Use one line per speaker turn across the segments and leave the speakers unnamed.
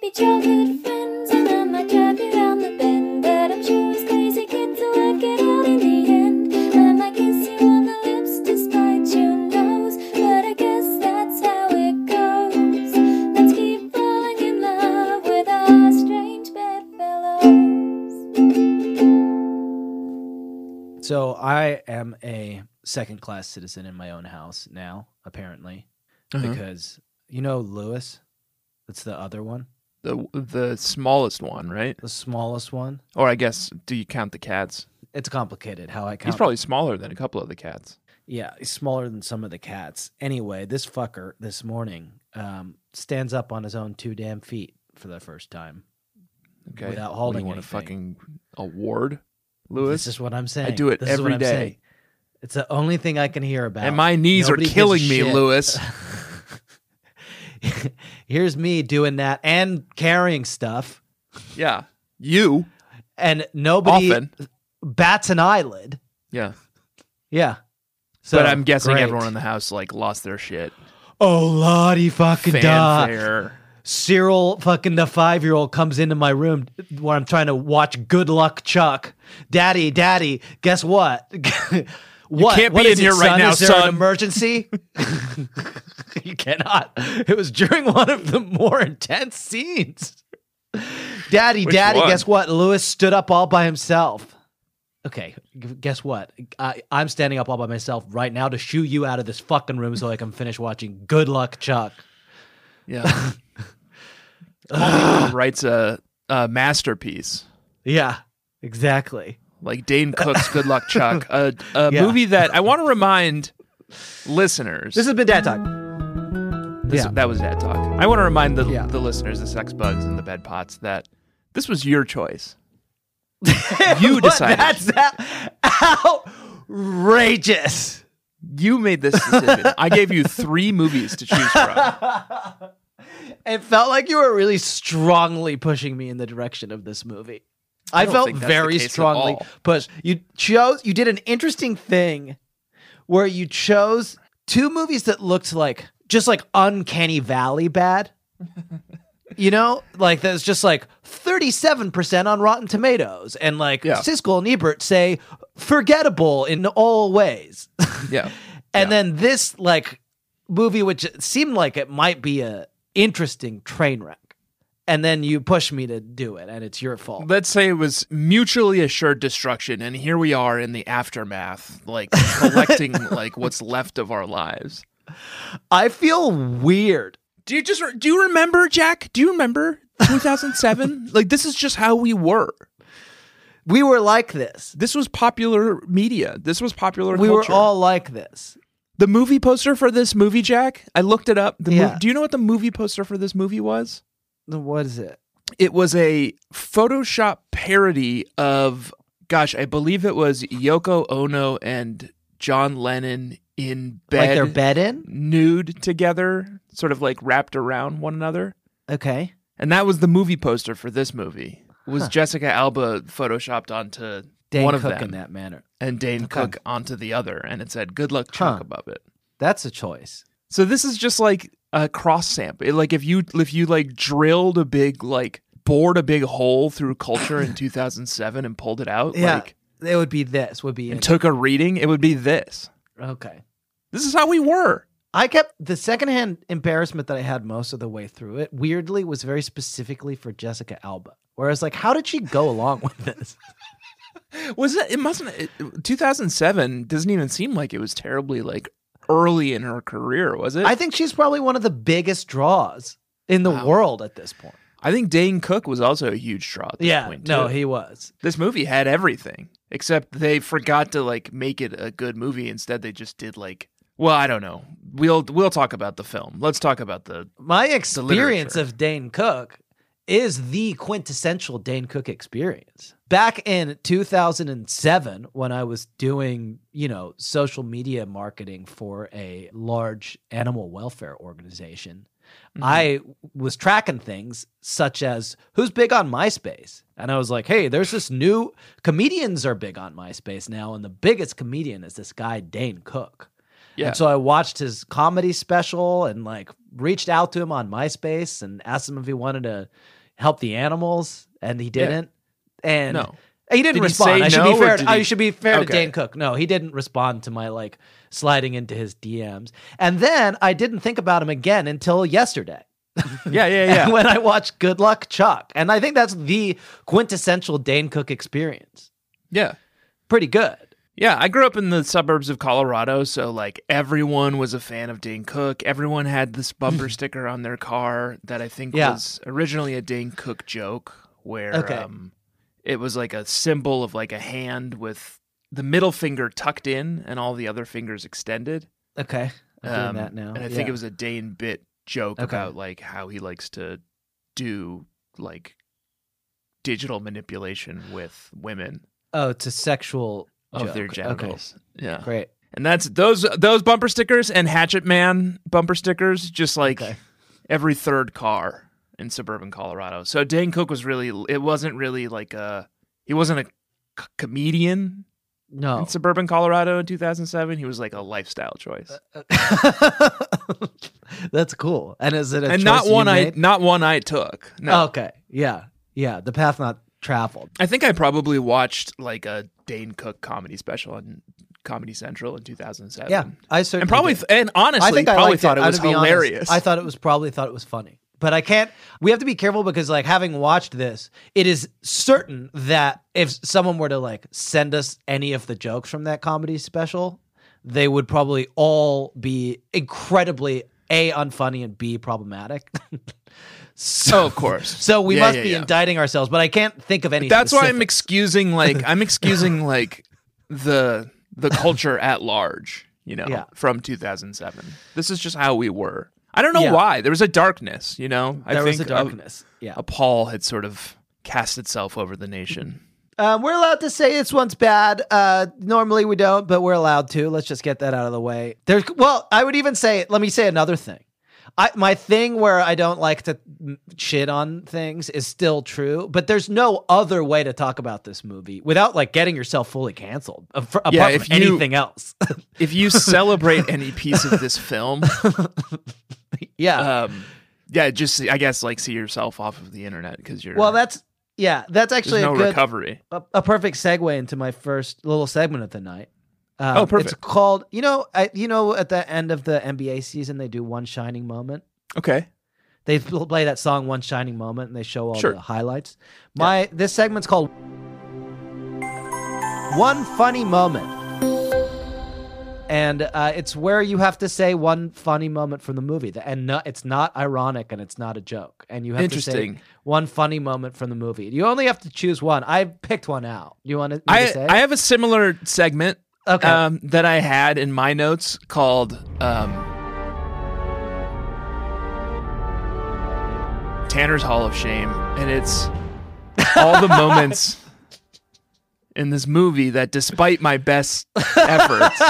many childhood friends, and I might drive you round the bend, but I'm sure as crazy kids will work it out in the end. I might kiss you on the lips despite your nose, but I guess that's how it goes. Let's keep falling in love with our strange bedfellows.
So I am a second-class citizen in my own house now, apparently, because you know Lewis. That's the other one,
The smallest one, right?
the smallest one.
Or I guess, do you count the cats?
It's complicated how I count.
He's probably smaller than a couple of the cats.
Yeah, he's smaller than some of the cats. Anyway, this fucker this morning stands up on his own 2 damn feet for the first time.
Okay.
Without
What,
holding
do you want
anything.
a fucking award, Lewis?
This is what I'm saying.
I do it
This is what
every
I'm
day.
saying. It's the only thing I can hear about.
And my knees
Nobody
are
gives
killing
a
me,
shit.
Lewis.
Here's me doing that and carrying stuff,
Yeah. You.
and nobody
Often.
bats an eyelid.
Yeah.
Yeah. So,
but I'm guessing
great.
everyone in the house like lost their shit.
Oh, lottie fucking da.
Fanfare.
Cyril, fucking the 5-year-old, comes into my room where I'm trying to watch Good Luck Chuck. Daddy, guess what? What?
can't
What
be
is
in
it,
here right
son?
now,
Is there
son.
an emergency? You cannot. It was during one of the more intense scenes. Daddy,
Which
Daddy,
one?
guess what? Lewis stood up all by himself. Okay, guess what? I'm standing up all by myself right now to shoo you out of this fucking room so I can finish watching Good Luck Chuck.
Yeah. Hollywood writes a masterpiece.
Yeah, exactly.
Like Dane Cook's Good Luck Chuck, a
Yeah.
movie that I want to remind listeners.
This has been Dad Talk.
That was Dad Talk. I want to remind the
Yeah.
listeners, the sex bugs and the bed pots, that this was your choice. You decided.
That's outrageous.
You made this decision. I gave you 3 movies to choose from.
It felt like you were really strongly pushing me in the direction of this movie. I
don't
felt
think that's the
very
case at
strongly
all.
pushed. You did an interesting thing where you chose 2 movies that looked like just like Uncanny Valley bad. You know, like that's just like 37% on Rotten Tomatoes, and like
Yeah.
Siskel and Ebert say forgettable in all ways.
Yeah.
And then this like movie, which seemed like it might be a interesting train wreck, and then you push me to do it, and it's your fault.
Let's say it was mutually assured destruction, and here we are in the aftermath, like collecting like what's left of our lives.
I feel weird.
Do you remember, Jack? Do you remember 2007? Like, this is just how we were.
We were like this.
This was popular media. This was popular
We
culture.
were all like this.
The movie poster for this movie, Jack, I looked it up.
Yeah.
Do you know what the movie poster for this movie was?
What is it?
It was a Photoshop parody of, gosh, I believe it was Yoko Ono and John Lennon in bed.
Like their bed in?
Nude together, sort of like wrapped around one another.
Okay.
And that was the movie poster for this movie. It was Jessica Alba photoshopped onto
Dane
one of
Cook
them
in that manner.
and Dane
Okay.
Cook onto the other, and it said "Good luck, Chuck" above it.
That's a choice.
So this is just like a cross sample. Like if you like drilled a big bored a big hole through culture in 2007 and pulled it out,
It would be this.
and took a reading, it would be this.
Okay.
This is how we were.
I kept the secondhand embarrassment that I had most of the way through it, weirdly, was very specifically for Jessica Alba. Whereas, like, how did she go along with this?
Was it? It mustn't. 2007 doesn't even seem like it was terribly early in her career, was it?
I think she's probably one of the biggest draws in the world at this point.
I think Dane Cook was also a huge draw at this point, too.
he was.
This movie had everything, except they forgot to make it a good movie. Instead, they just did well, I don't know. We'll talk about the film. Let's talk about
My experience
literature.
of Dane Cook is the quintessential Dane Cook experience. Back in 2007, when I was doing, social media marketing for a large animal welfare organization, I was tracking things such as who's big on MySpace. And I was like, hey, there's this new comedians are big on MySpace now. And the biggest comedian is this guy, Dane Cook.
Yeah.
And so I watched his comedy special and reached out to him on MySpace and asked him if he wanted to, help the animals, and he didn't. And
No.
he didn't
Did he
respond.
say
I should
no,
be
or
fair.
did
I
he-
should be fair to
Okay.
Dane Cook. No, he didn't respond to my like sliding into his DMs. And then I didn't think about him again until yesterday.
Yeah.
when I watched Good Luck Chuck. And I think that's the quintessential Dane Cook experience.
Yeah.
Pretty good.
Yeah, I grew up in the suburbs of Colorado, so like everyone was a fan of Dane Cook. Everyone had this bumper sticker on their car that I think
Yeah.
was originally a Dane Cook joke, where
Okay.
it was like a symbol of like a hand with the middle finger tucked in and all the other fingers extended.
Okay. I'm doing that now.
And I think it was a Dane bit joke
Okay.
about like how he likes to do like digital manipulation with women
Oh, it's a sexual
of
joke.
their genitals. Yeah.
Okay. Great.
And that's those bumper stickers and Hatchet Man bumper stickers, just like
Okay.
every third car in suburban Colorado. So Dane Cook was really, it wasn't really like he wasn't a comedian
No.
in suburban Colorado in 2007. He was like a lifestyle choice.
That's cool. And is it a
And
choice
not
you
one
made?
not one I took. No.
Okay. Yeah. Yeah. The path not traveled.
I think I probably watched like a Dane Cook comedy special on Comedy Central in 2007.
Yeah. I certainly
And probably,
did.
and honestly,
I think I
probably
liked
thought it
I
was
to be honest,
hilarious.
I thought it was funny. But I can't, we have to be careful because like having watched this, it is certain that if someone were to like send us any of the jokes from that comedy special, they would probably all be incredibly A, unfunny, and B, problematic.
Oh, of course.
So we
Yeah,
must
yeah,
be
yeah.
indicting ourselves, but I can't think of any.
That's why I'm
specifics.
excusing like the culture at large,
Yeah.
from 2007. This is just how we were. I don't know
Yeah.
why. There was a darkness, I
There was
think
a darkness. Yeah.
a pall had sort of cast itself over the nation.
We're allowed to say this one's bad. Normally we don't, but we're allowed to. Let's just get that out of the way. I would even say, let me say another thing. My thing where I don't like to shit on things is still true, but there's no other way to talk about this movie without like getting yourself fully canceled apart
if
from anything else.
If you celebrate any piece of this film,
Yeah.
just I guess like see yourself off of the internet because you're
That's actually
there's no
a good
recovery.
a perfect segue into my first little segment of the night.
Oh, perfect.
It's called, at the end of the NBA season, they do One Shining Moment.
Okay.
They play that song One Shining Moment and they show all
Sure.
the highlights. This segment's called One Funny Moment. And it's where you have to say one funny moment from the movie. It's not ironic and it's not a joke. And you have to say
Interesting.
one funny moment from the movie. You only have to choose one. I picked one out. You want me to say it?
I have a similar segment
Okay.
that I had in my notes called Tanner's Hall of Shame, and it's all the moments in this movie that, despite my best efforts,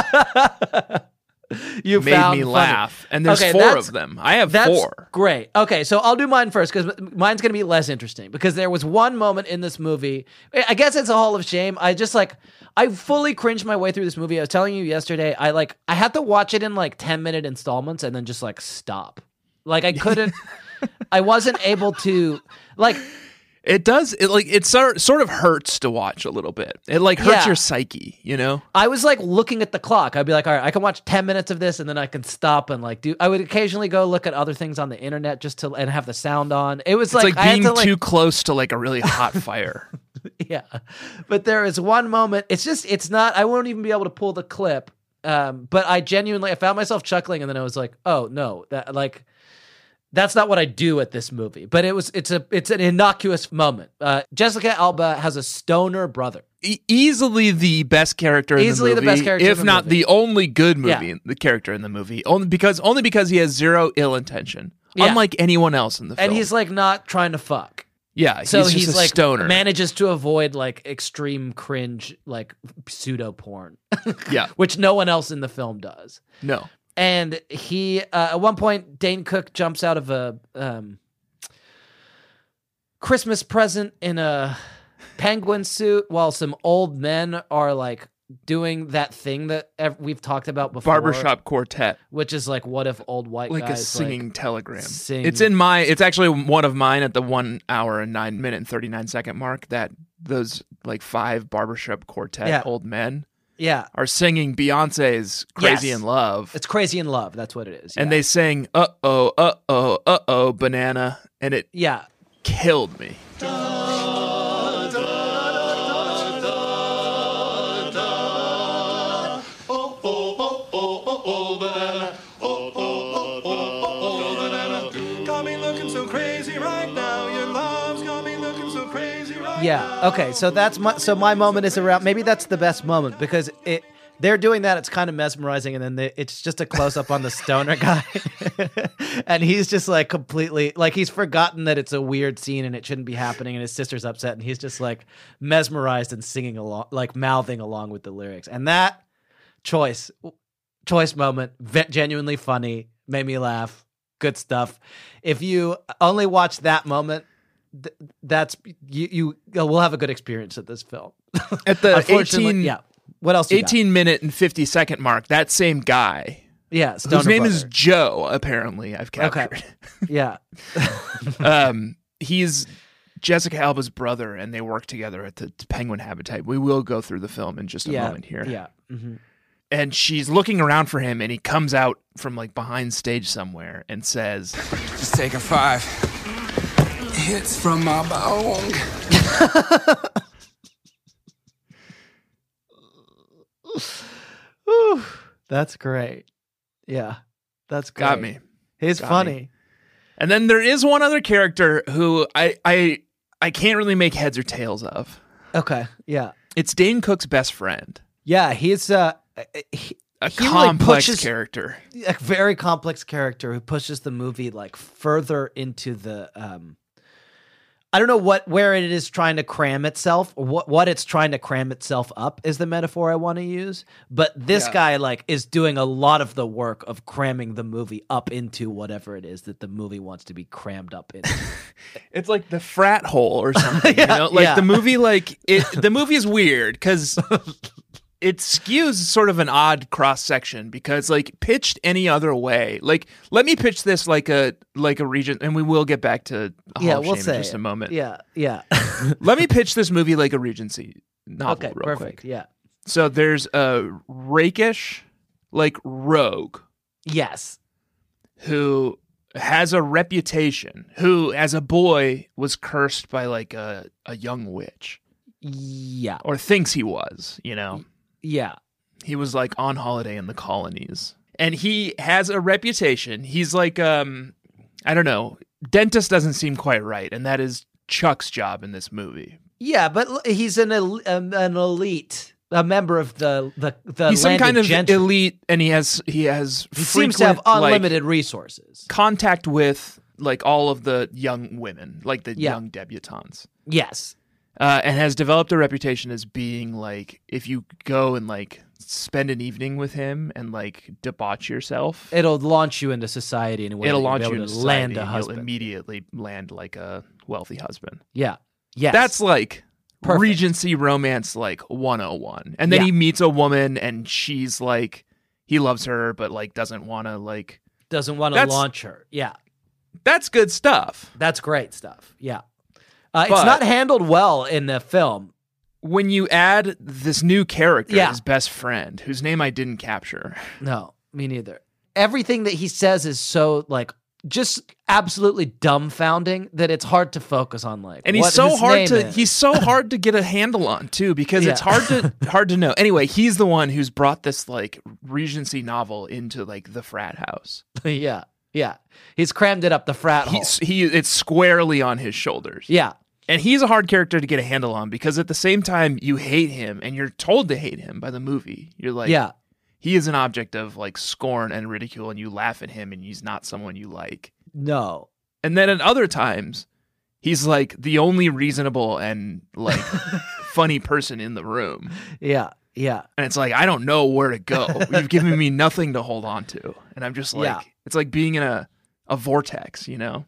You
made
found
me
funny.
laugh. And there's
Okay,
4
that's-
of them. I have
That's
4.
great. Okay, so I'll do mine first because mine's going to be less interesting because there was one moment in this movie. I guess it's a Hall of Shame. I fully cringed my way through this movie. I was telling you yesterday, I had to watch it in like 10-minute installments and then just like stop. Like I couldn't, I wasn't able to like.
It does. It sort of hurts to watch a little bit. It like hurts
Yeah.
your psyche,
I was like looking at the clock. I'd be like, all right, I can watch 10 minutes of this and then I can stop and like I would occasionally go look at other things on the internet and have the sound on. It was
It's like
I had
being
to,
too close to like a really hot fire.
yeah. But there is one moment. It's not, I won't even be able to pull the clip. But I found myself chuckling and then I was like, oh no, that's not what I do at this movie. But it's an innocuous moment. Jessica Alba has a stoner brother.
Easily the best character in the
Easily
movie,
the best character in
if
the
not
movie.
the only good movie,
Yeah.
the character in the movie. Only because he has zero ill intention,
Yeah.
unlike anyone else in the film.
And he's like not trying to fuck.
yeah,
So
he's
he's
just a
like
stoner.
manages to avoid like extreme cringe, like pseudo porn,
Yeah,
which no one else in the film does.
no,
And he, at one point, Dane Cook jumps out of a Christmas present in a penguin suit while some old men are like doing that thing that we've talked about before.
Barbershop Quartet.
Which is like, what if old white
Like
guys
a singing telegram.
sing.
It's actually one of mine at the 1 hour and 9 minute and 39 second mark, that those like 5 Barbershop Quartet old men are singing Beyonce's Crazy in Love.
It's Crazy in Love. That's what it is.
And they sang uh-oh, banana. And it killed me.
Yeah. Okay. So my moment is around. Maybe that's the best moment because they're doing that. It's kind of mesmerizing, and then it's just a close up on the stoner guy, and he's just like completely like he's forgotten that it's a weird scene and it shouldn't be happening, and his sister's upset, and he's just like mesmerized and singing along, like mouthing along with the lyrics, and that choice moment, genuinely funny, made me laugh. Good stuff. If you only watch that moment. That's you will have a good experience at this film.
At the
18 what else
18 minute and 50 second mark, that same guy whose name is Joe, apparently I've captured. He's Jessica Alba's brother, and they work together at the Penguin Habitat. We will go through the film in just a moment here. And she's looking around for him, and he comes out from like behind stage somewhere and says,
"Just take a 5 hits from my bong."
That's great. Yeah, that's great.
Got me.
He's funny.
And then there is one other character who I can't really make heads or tails of.
Okay, yeah.
It's Dane Cook's best friend.
Yeah, he's a
complex character.
A very complex character who pushes the movie like further into the I don't know where it is trying to cram itself, or what it's trying to cram itself up is the metaphor I want to use. But this guy like is doing a lot of the work of cramming the movie up into whatever it is that the movie wants to be crammed up into.
It's like the frat hole or something. You know? Like the movie, the movie is weird because it skews sort of an odd cross section because like pitched any other way, like let me pitch this like a Regent, and we will get back to Hall of Shame in just a moment. Let me pitch this movie like a Regency novel real quick.
Yeah.
So there's a rakish like rogue.
Yes.
Who has a reputation, who as a boy was cursed by like a young witch.
Yeah.
Or thinks he was, you know.
Yeah.
He was like on holiday in the colonies. And he has a reputation. He's like, I don't know. Dentist doesn't seem quite right. And that is Chuck's job in this movie.
Yeah, but he's an elite, a member of the
he's some kind of
gentry.
elite, and he
seems to have unlimited resources.
Contact with like all of the young women, like the young debutantes.
Yes.
And has developed a reputation as being like, if you go and like spend an evening with him and like debauch yourself,
it'll launch you into society in a way. It'll launch you into land a husband.
You'll immediately land like a wealthy husband.
Yeah. Yes.
That's like
perfect.
Regency romance like 101. And then he meets a woman and she's like, he loves her, but like doesn't want to
launch her. Yeah.
That's good stuff.
That's great stuff. Yeah. It's not handled well in the film.
When you add this new character, his best friend, whose name I didn't capture.
No, me neither. Everything that he says is so like just absolutely dumbfounding that it's hard to focus on. Like,
and he's so hard to get a handle on too, because it's hard to know. Anyway, he's the one who's brought this like Regency novel into like the frat house.
Yeah. Yeah, he's crammed it up the frat hole.
It's squarely on his shoulders.
Yeah.
And he's a hard character to get a handle on because at the same time you hate him and you're told to hate him by the movie. You're like, he is an object of like scorn and ridicule, and you laugh at him and he's not someone you like.
No.
And then at other times, he's like the only reasonable and like funny person in the room.
Yeah. Yeah.
And it's like, I don't know where to go. You've given me nothing to hold on to. And I'm just like, it's like being in a vortex, you know?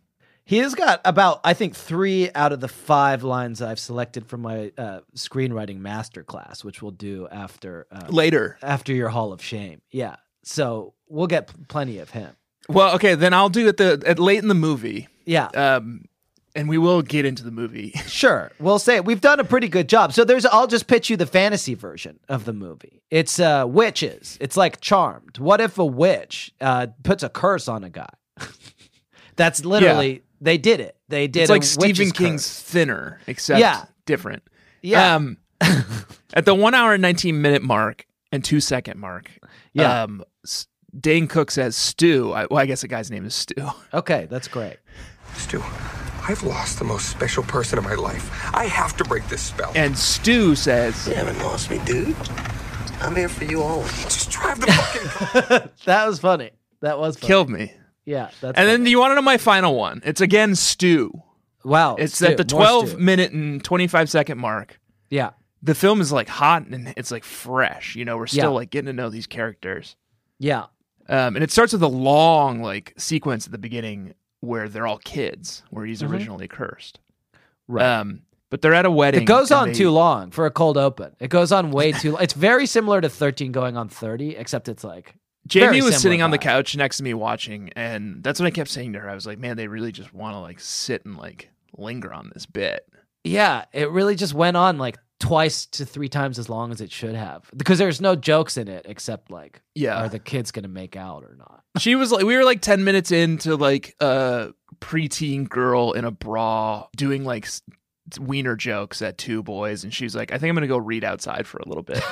He has got about, I think, 3 out of the 5 lines I've selected from my screenwriting masterclass, which we'll do after
Later.
after your Hall of Shame. Yeah, so we'll get plenty of him.
Well, okay, then I'll do it at late in the movie.
Yeah,
And we will get into the movie.
sure. We'll say it. We've done a pretty good job. So I'll just pitch you the fantasy version of the movie. It's witches. It's like Charmed. What if a witch puts a curse on a guy? That's literally they did it. They did.
It's like
a
Stephen
witch's
King's
curse.
Thinner, except different.
Yeah.
At the 1 hour and 19 minute mark and 2 second mark,
Yeah.
Dane Cook says Stu. I guess the guy's name is Stu.
Okay, that's great.
Stu, I've lost the most special person in my life. I have to break this spell.
And Stu says,
You haven't lost me, dude. I'm here for you always.
Just drive the fucking car.
That was funny. That was funny.
killed me.
Yeah, that's
And then
funny.
you want to know my final one? It's again Stu.
Wow.
It's
Stu,
at the
more
12
Stu.
minute and 25 second mark.
Yeah.
The film is like hot and it's like fresh. You know, we're still
Yeah.
like getting to know these characters.
Yeah.
And it starts with a long like sequence at the beginning where they're all kids, where he's originally cursed.
Right.
But they're at a wedding.
It goes
and
on too long for a cold open. It goes on way too long. It's very similar to 13 going on 30, except it's like
Jamie
very
was
similar
sitting on the
vibe.
couch next to me watching, and that's what I kept saying to her. I was like, man, they really just want to like sit and like linger on this bit.
Yeah, it really just went on like twice to 3 times as long as it should have, because there's no jokes in it except like,
Yeah.
are the kids gonna make out or not?
She was like, we were like 10 minutes into like a preteen girl in a bra doing like wiener jokes at 2 boys, and she's like, I think I'm gonna go read outside for a little bit.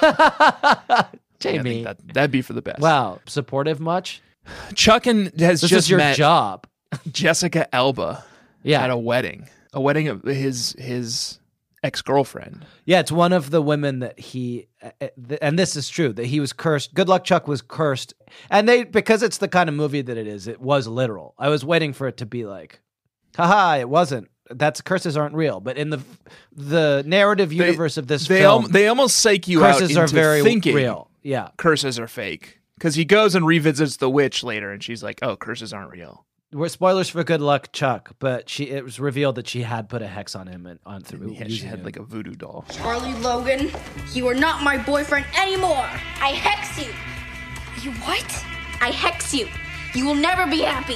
Jamie,
I think that'd be for the best.
wow, supportive much?
Chuck has
This
just
is your
met
job.
Jessica Alba
Yeah,
at a wedding of his ex-girlfriend.
yeah, it's one of the women that he, and this is true, that he was cursed. Good Luck Chuck was cursed, and because it's the kind of movie that it was literal. I was waiting for it to be like, haha, it wasn't. Curses aren't real. But in the narrative universe of this film,
They almost psych you out
curses
into
are very
thinking
real. Yeah.
curses are fake. Because he goes and revisits the witch later, and she's like, oh, curses aren't real.
We're spoilers for Good Luck Chuck, but it was revealed that she had put a hex on him and on through.
Yeah, she had like a voodoo doll.
Charlie Logan, you are not my boyfriend anymore.
I hex you.
You what?
I hex you. You will never be happy.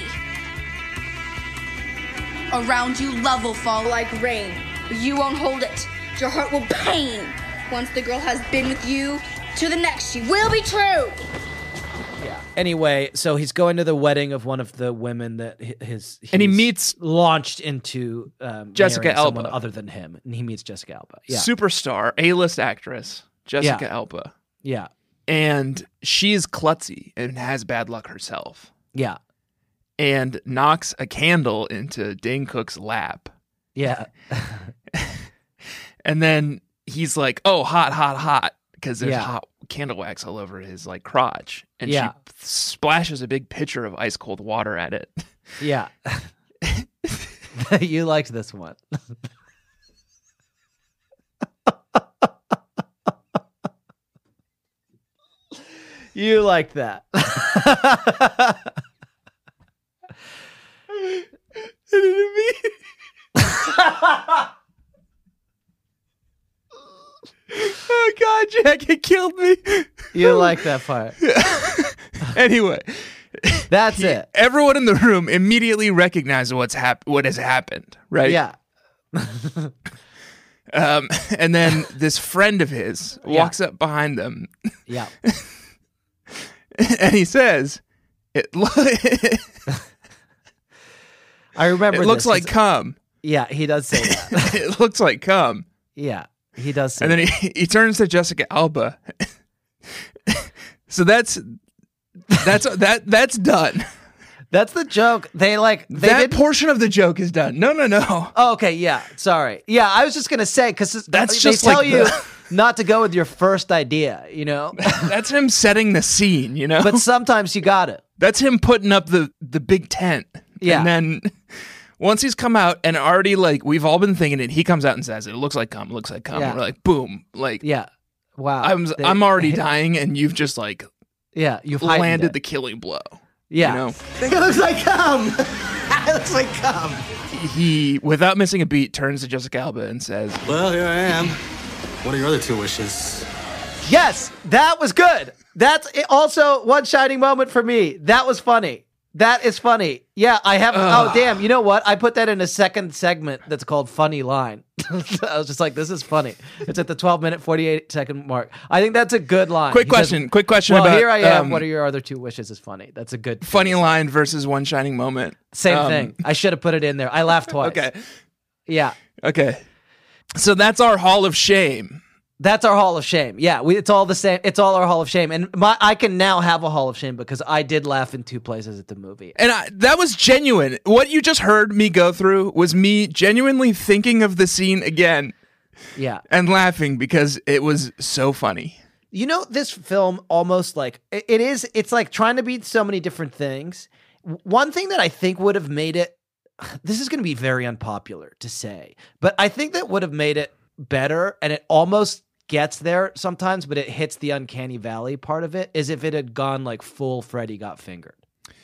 Around you, love will fall like rain. But you won't hold it. Your heart will pain. Once the girl has been with you, to the next she will be true.
Yeah. Anyway, so he's going to the wedding of one of the women that he's
And he meets
launched into
Jessica
marrying someone
Alba.
other than him, and he meets Jessica Alba. Yeah.
Superstar, A-list actress, Jessica
Yeah.
Alba.
Yeah.
And she's klutzy and has bad luck herself.
Yeah.
And knocks a candle into Dane Cook's lap.
Yeah.
And then he's like, oh, hot, hot, hot. Because there's
Yeah.
hot candle wax all over his like crotch. And
Yeah.
she splashes a big pitcher of ice cold water at it.
Yeah. You liked this one. You liked that.
Oh, God, Jack, it killed me.
You like that part.
Anyway,
That's it.
everyone in the room immediately recognizes what has happened, right?
Yeah.
And then this friend of his walks up behind them
Yeah.
and he says, it
I remember
looks
this.
like cum.
Yeah, he does say that.
It looks like cum.
Yeah, he does say
And then he turns to Jessica Alba. So that's done.
That's the joke. They
That
didn't-
portion of the joke is done. No.
Oh, okay, yeah. Sorry. Yeah, I was just gonna say because
That's
they
just
tell
like
you
the-
not to go with your first idea, you know.
That's him setting the scene, you know?
But sometimes you got it.
That's him putting up the big tent.
Yeah.
And then once he's come out and already like we've all been thinking it, he comes out and says it looks like cum, looks like cum.
Yeah.
And we're like, boom. Like
Yeah. Wow.
I'm already dying and you've just like
Yeah, you've heightened
landed
it.
the killing blow.
Yeah.
You know?
It looks like cum. It looks like cum.
He, without missing a beat, turns to Jessica Alba and says,
Well, here I am. What are your other 2 wishes?
Yes, that was good. That's also one shining moment for me. That was funny. That is funny. Yeah, I have. Oh, damn. You know what? I put that in a second segment that's called Funny Line. I was just like, this is funny. It's at the 12-minute, 48-second mark. I think that's a good line.
Quick question
Well,
about...
here I am. What are your other 2 wishes is funny. That's a good...
Funny line versus one shining moment.
Same thing. I should have put it in there. I laughed twice.
Okay.
Yeah.
Okay. So that's our Hall of Shame.
That's our Hall of Shame. Yeah, it's all the same. It's all our Hall of Shame. And I can now have a Hall of Shame because I did laugh in 2 places at the movie.
And that was genuine. What you just heard me go through was me genuinely thinking of the scene again.
Yeah.
And laughing because it was so funny.
You know, this film almost like, it's like trying to be so many different things. One thing that I think would have made it, this is going to be very unpopular to say, but I think that would have made it better, and it almost gets there sometimes, but it hits the uncanny valley part of it, is if it had gone like full Freddy Got Fingered.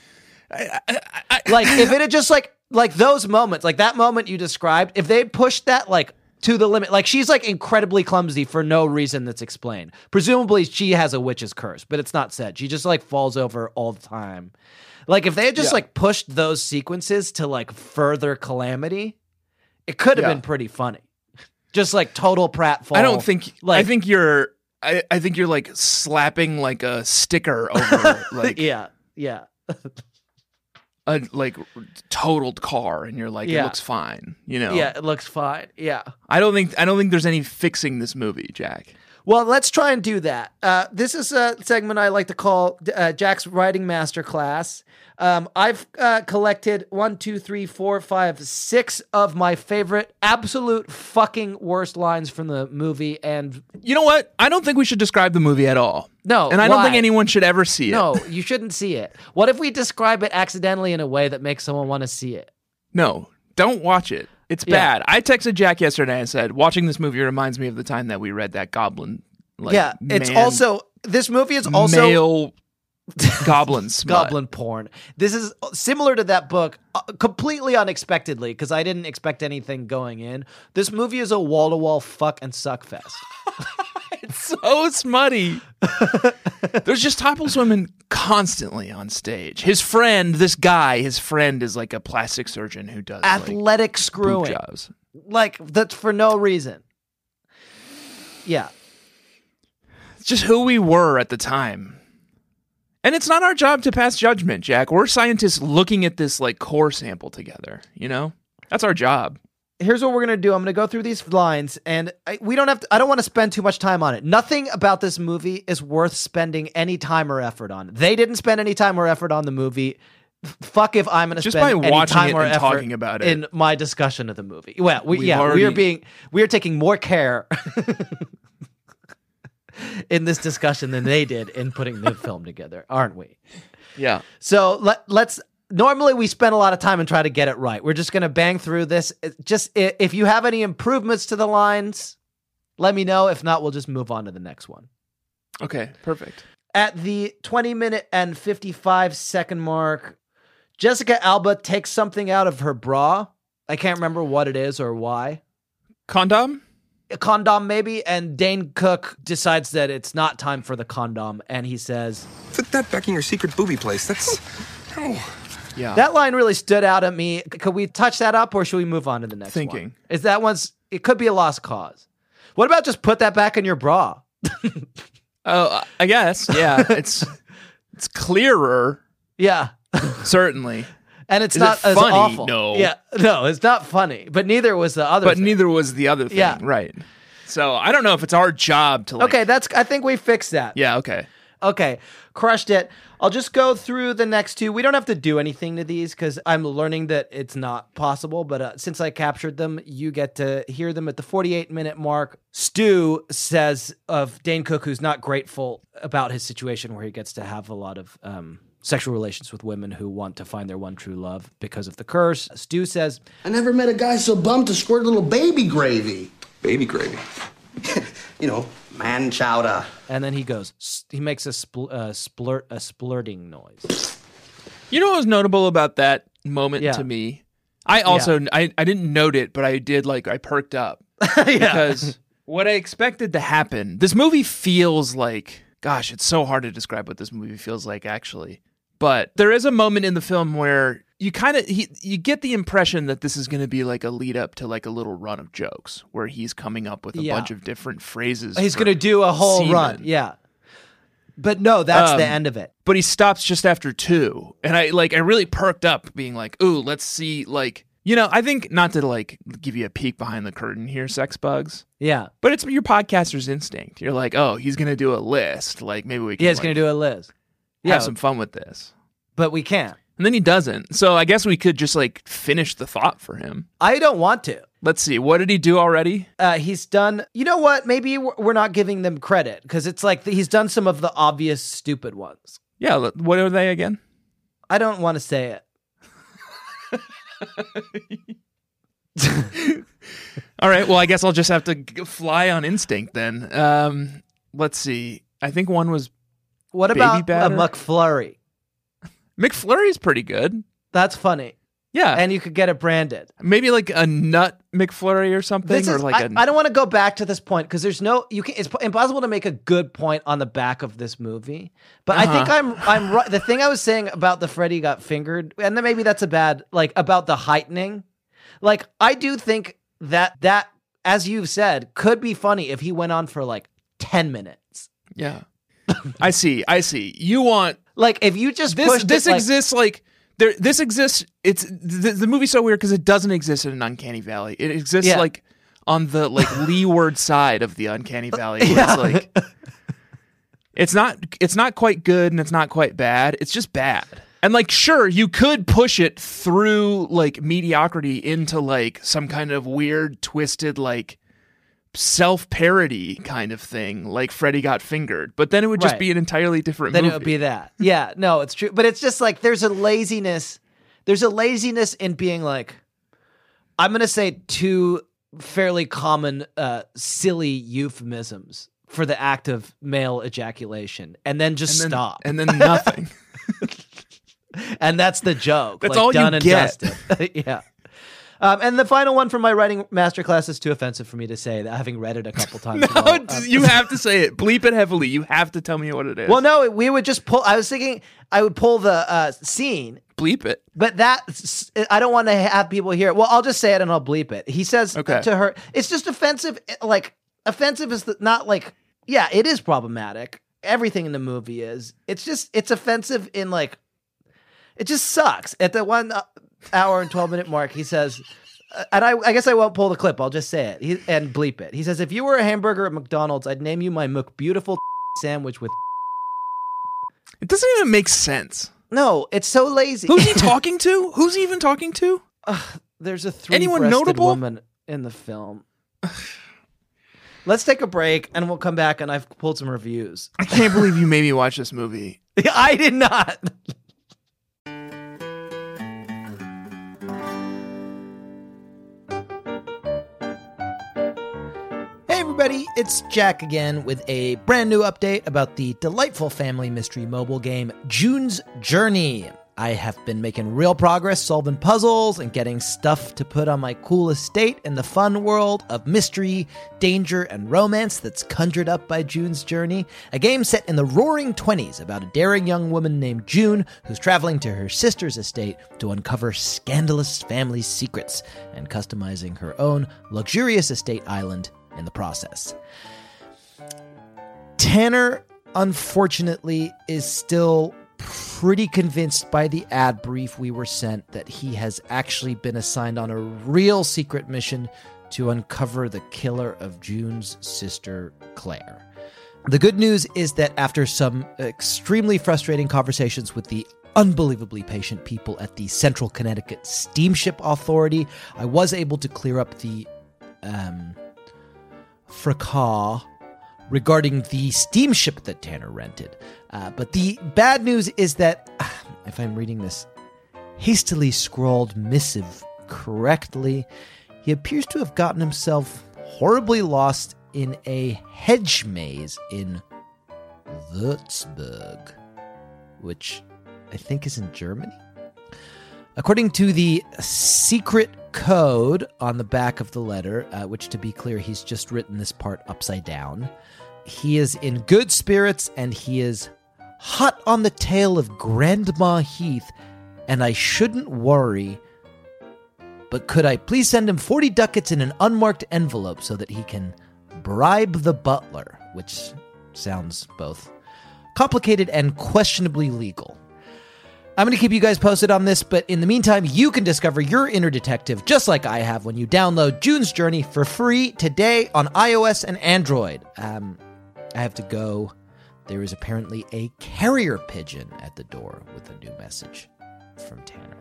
Like if it had just like those moments, like that moment you described, if they pushed that like to the limit, like she's like incredibly clumsy for no reason that's explained. Presumably she has a witch's curse, but it's not said. She just like falls over all the time. Like if they had just like pushed those sequences to like further calamity, it could have been pretty funny. Just like total pratfall.
I don't think. Like, I think you're like slapping like a sticker over like
yeah.
a like totaled car, and you're like, it looks fine, you know.
Yeah, it looks fine. Yeah.
I don't think there's any fixing this movie, Jack.
Well, let's try and do that. This is a segment I like to call Jack's Writing Masterclass. I've collected 6 of my favorite absolute fucking worst lines from the movie. And
you know what? I don't think we should describe the movie at all.
No.
And I don't think anyone should ever see it.
No, you shouldn't see it. What if we describe it accidentally in a way that makes someone want to see it?
No, don't watch it. It's bad. I texted Jack yesterday and said, watching this movie reminds me of the time that we read that Goblin.
It's also, this movie is also
male goblin smut.
Goblin porn. This is similar to that book, completely unexpectedly, because I didn't expect anything going in. This movie is a wall-to-wall fuck and suck fest.
It's so smutty. There's just topless women constantly on stage. His friend is like a plastic surgeon who does
athletic
like,
screwing.
boob jobs.
Like, that's for no reason. Yeah.
It's just who we were at the time. And it's not our job to pass judgment, Jack. We're scientists looking at this like core sample together, you know? That's our job.
Here's what we're going to do. I'm going to go through these lines, and I don't want to spend too much time on it. Nothing about this movie is worth spending any time or effort on. They didn't spend any time or effort on the movie. Fuck if I'm going to spend any time or effort
talking about it
in my discussion of the movie. Well, we are taking more care in this discussion than they did in putting the film together, aren't we?
Yeah.
So let's. Normally we spend a lot of time and try to get it right. We're just going to bang through this. Just if you have any improvements to the lines, let me know. If not, we'll just move on to the next one.
Okay, perfect.
At the 20-minute and 55-second mark, Jessica Alba takes something out of her bra. I can't remember what it is or why.
Condom?
A condom, maybe. And Dane Cook decides that it's not time for the condom. And he says,
Put that back in your secret booby place. That's... No.
Yeah.
That line really stood out at me. Could we touch that up, or should we move on to the next one? Is that one's? It could be a lost cause. What about just put that back in your bra?
Oh, I guess. Yeah, it's clearer.
Yeah,
certainly.
And it's not as
funny?
awful.
No.
Yeah, no, it's not funny. But neither was the other.
But neither was the other thing.
Yeah.
Right. So I don't know if it's our job to.
Okay, I think we fixed that.
Yeah. Okay.
Okay, crushed it. I'll just go through the next two. We don't have to do anything to these because I'm learning that it's not possible. But since I captured them, you get to hear them at the 48-minute mark. Stu says of Dane Cook, who's not grateful about his situation where he gets to have a lot of sexual relations with women who want to find their one true love because of the curse. Stu says,
I never met a guy so bummed to squirt a little baby gravy.
Baby gravy.
You know, man chowder.
And then he goes, he makes a splurting noise.
You know what was notable about that moment
Yeah.
to me? I also I didn't note it, but I did I perked up because what I expected to happen. This movie feels like, gosh, it's so hard to describe what this movie feels like actually. But there is a moment in the film where you you get the impression that this is going to be like a lead up to like a little run of jokes where he's coming up with a bunch of different phrases.
He's going to do a whole
semen.
run. Yeah. But no, that's the end of it.
But he stops just after 2. And I really perked up being like, ooh, let's see, I think not to give you a peek behind the curtain here, Sex Bugs.
Yeah.
But it's your podcaster's instinct. You're like, oh, he's going to do a list. Like maybe we can
Yeah, he's going to do a list.
have some fun with this.
But we can't.
And then he doesn't. So I guess we could just finish the thought for him.
I don't want to.
Let's see. What did he do already?
He's done, you know what? Maybe we're not giving them credit because it's like he's done some of the obvious stupid ones.
Yeah. What are they again?
I don't want to say it.
All right. Well, I guess I'll just have to fly on instinct then. Let's see. I think one was
What
Baby
about a
batter?
McFlurry?
McFlurry's pretty good.
That's funny.
Yeah.
And you could get it branded.
Maybe like a nut McFlurry or something.
This
or
is,
like
I don't want to go back to this point because it's impossible to make a good point on the back of this movie. But I think I'm right. The thing I was saying about the Freddy got fingered, and then maybe that's a bad, about the heightening. I do think that, as you've said, could be funny if he went on for 10 minutes.
Yeah. I see. You want
If you just
this
pushed
this
it,
exists this exists. It's the movie's so weird because it doesn't exist in an uncanny valley. It exists on the leeward side of the uncanny valley. Where it's it's not quite good and it's not quite bad. It's just bad. And sure, you could push it through mediocrity into some kind of weird, twisted self-parody kind of thing, like Freddy Got Fingered, but then it would just be an entirely different movie.
Then it would be that. Yeah, no, it's true. But it's just there's a laziness in being I'm going to say 2 fairly common silly euphemisms for the act of male ejaculation and then stop.
And then nothing.
And that's the joke.
That's all
done
you
and
get.
dusted. Yeah. And the final one from my writing masterclass is too offensive for me to say, that having read it a couple times.
No, you have to say it. Bleep it heavily. You have to tell me what it is.
Well, no, we would just pull. I was thinking I would pull the scene.
Bleep it.
But I don't want to have people hear it. Well, I'll just say it and I'll bleep it. He says to her, it's just offensive. Offensive is not yeah, it is problematic. Everything in the movie is. It's offensive in it just sucks. At the 1 hour and 12-minute mark, he says, and I guess I won't pull the clip. I'll just say it and bleep it. He says, if you were a hamburger at McDonald's, I'd name you my McBeautiful sandwich with.
It doesn't even make sense.
No, it's so lazy.
Who's he talking to? Who's he even talking to?
There's a
Anyone
3-breasted
notable?
woman in the film. Let's take a break and we'll come back and I've pulled some reviews.
I can't believe you made me watch this movie.
I did not. Hey everybody, it's Jack again with a brand new update about the delightful family mystery mobile game June's Journey. I have been making real progress solving puzzles and getting stuff to put on my cool estate in the fun world of mystery, danger, and romance that's conjured up by June's Journey, a game set in the roaring 20s about a daring young woman named June who's traveling to her sister's estate to uncover scandalous family secrets and customizing her own luxurious estate island in the process. Tanner, unfortunately, is still pretty convinced by the ad brief we were sent that he has actually been assigned on a real secret mission to uncover the killer of June's sister, Claire. The good news is that after some extremely frustrating conversations with the unbelievably patient people at the Central Connecticut Steamship Authority, I was able to clear up the fracas regarding the steamship that Tanner rented. But the bad news is that, if I'm reading this hastily scrawled missive correctly, he appears to have gotten himself horribly lost in a hedge maze in Würzburg, which I think is in Germany. According to the secret code on the back of the letter, which to be clear, he's just written this part upside down. He is in good spirits and he is hot on the tail of Grandma Heath, and I shouldn't worry, but could I please send him 40 ducats in an unmarked envelope so that he can bribe the butler, which sounds both complicated and questionably legal. I'm going to keep you guys posted on this, but in the meantime, you can discover your inner detective just like I have when you download June's Journey for free today on iOS and Android. I have to go. There is apparently a carrier pigeon at the door with a new message from Tanner.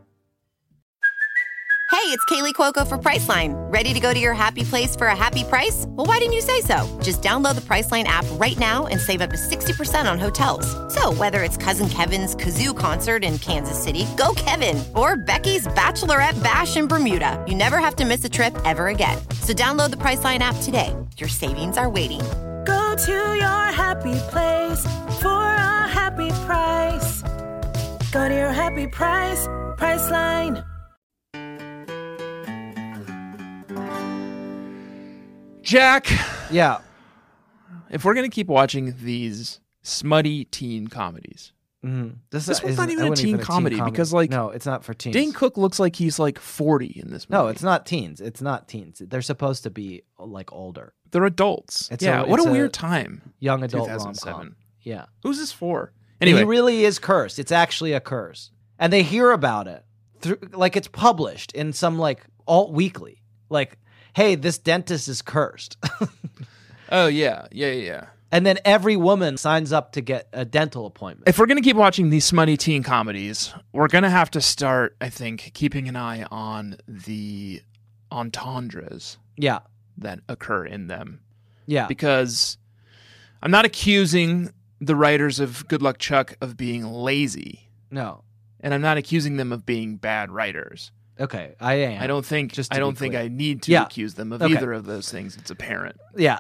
Hey, it's Kaylee Cuoco for Priceline. Ready to go to your happy place for a happy price? Well, why didn't you say so? Just download the Priceline app right now and save up to 60% on hotels. So whether it's Cousin Kevin's Kazoo Concert in Kansas City, go Kevin, or Becky's Bachelorette Bash in Bermuda, you never have to miss a trip ever again. So download the Priceline app today. Your savings are waiting.
Go to your happy place for a happy price. Go to your happy price, Priceline.
Jack,
Yeah.
if we're going to keep watching these smutty teen comedies,
This
one's not even a teen comedy because, like,
no, it's not for teens.
Dane Cook looks like he's like 40 in this movie.
No, it's not teens. It's not teens. They're supposed to be like older.
They're adults.
It's
what
a
a weird time.
Young adult
2007.
rom-com. Yeah.
Who's this for?
Anyway,
Anyway,
he really is cursed. It's actually a curse, and they hear about it through, like, it's published in some like alt weekly. Like, hey, this dentist is cursed,
oh yeah.
and then every woman signs up to get a dental appointment.
If we're going to keep watching these smutty teen comedies, we're going to have to start, I think, keeping an eye on the entendres
Yeah,
that occur in them.
yeah,
Because I'm not accusing the writers of Good Luck Chuck of being lazy,
no,
and I'm not accusing them of being bad writers.
okay, I am.
I don't think
Just to
I
be
don't think
clear.
I need to
Yeah.
accuse them of
Okay.
either of those things. It's apparent
Yeah,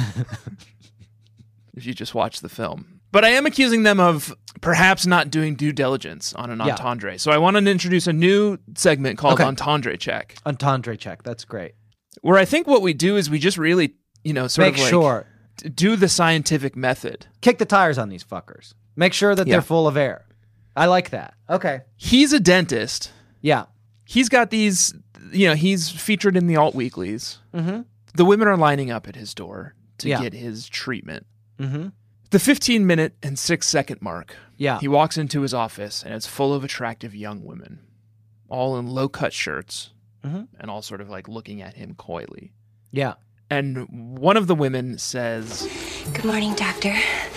if you just watch the film. But I am accusing them of perhaps not doing due diligence on an
Yeah.
entendre. So I wanted to introduce a new segment called
Okay.
Entendre Check,
entendre check. That's great.
where I think what we do is we just really, sort
Make
of like
sure
do the scientific method.
kick the tires on these fuckers. Make sure that
Yeah.
they're full of air. I like that. Okay.
He's a dentist.
Yeah.
He's got these, he's featured in the alt weeklies.
Mm-hmm.
The women are lining up at his door to
Yeah.
get his treatment.
Mm-hmm.
The 15-minute and 6-second mark.
Yeah.
He walks into his office and it's full of attractive young women, all in low-cut shirts
Mhm.
and all sort of like looking at him coyly.
Yeah.
And one of the women says,
Good morning, doctor.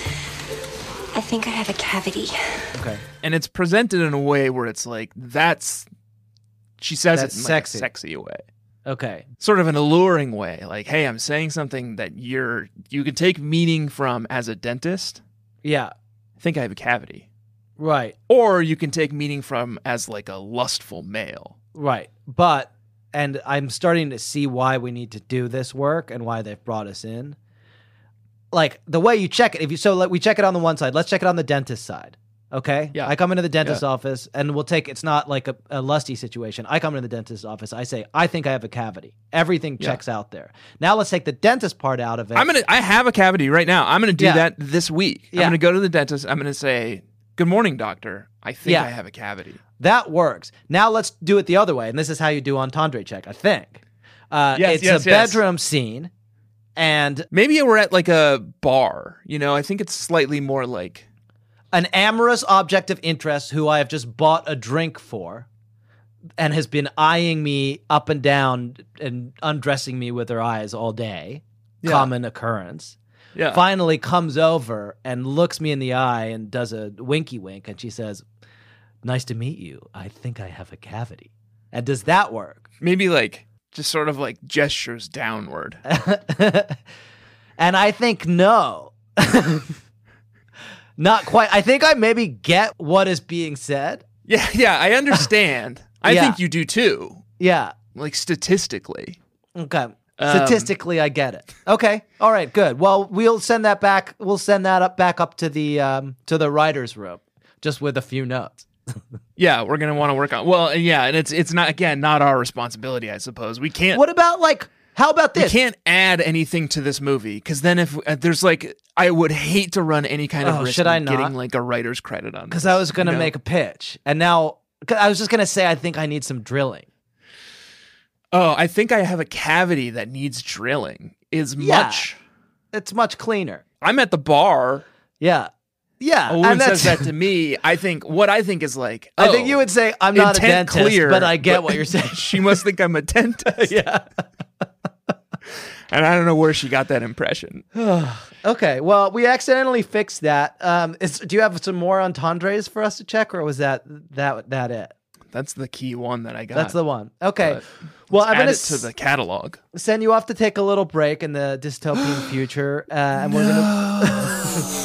I think I have a cavity.
Okay.
and it's presented in a way where it's like, she says
That's
it in like
sexy.
a sexy way.
Okay.
Sort of an alluring way. Like, hey, I'm saying something that you can take meaning from as a dentist.
Yeah.
I think I have a cavity.
Right.
Or you can take meaning from as like a lustful male.
Right. And I'm starting to see why we need to do this work and why they've brought us in. Like, the way you check it, we check it on the one side. Let's check it on the dentist side. Okay?
Yeah.
I come into the dentist's office and it's not like a lusty situation. I come into the dentist's office. I say, I think I have a cavity. Everything checks out there. Now let's take the dentist part out of it.
I have a cavity right now. I'm going to do
Yeah.
that this week.
Yeah.
I'm going to go to the dentist. I'm going to say, good morning, doctor. I think
Yeah.
I have a cavity.
That works. Now let's do it the other way. And this is how you do entendre check, I think.
Yes,
it's a bedroom scene. And
Maybe we're at like a bar. I think it's slightly more like,
an amorous object of interest who I have just bought a drink for and has been eyeing me up and down and undressing me with her eyes all day.
Yeah.
Common occurrence.
yeah.
Finally comes over and looks me in the eye and does a winky wink. And she says, nice to meet you. I think I have a cavity. And does that work?
Maybe like just sort of like gestures downward.
And I think no. Not quite. I think I maybe get what is being said.
Yeah, I understand. I
Yeah.
think you do too.
Yeah.
Like statistically.
Okay. Statistically, I get it. Okay. All right. Good. Well, we'll send that back. We'll send that back up to the writers' room. just with a few notes.
Yeah, we're gonna want to work on. Well, yeah, and it's not our responsibility, I suppose. We can't.
What about how about this?
We can't add anything to this movie because then if there's I would hate to run any kind of risk
should I
of
not?
getting a writer's credit on.
Because I was gonna make a pitch, and now I was just gonna say I think I need some drilling.
Oh, I think I have a cavity that needs drilling. It's
much cleaner.
I'm at the bar.
Yeah. Yeah.
A woman says that to me. I think is
I think you would say, I'm not a dentist,
clear,
but I get what you're saying.
She must think I'm a dentist.
Yeah.
And I don't know where she got that impression.
Okay. Well, we accidentally fixed that. Do you have some more entendres for us to check, or was that it?
That's the key one that I got.
That's the one. Okay. Well, I'm going
to to the catalog.
Send you off to take a little break in the dystopian future, and we're going to...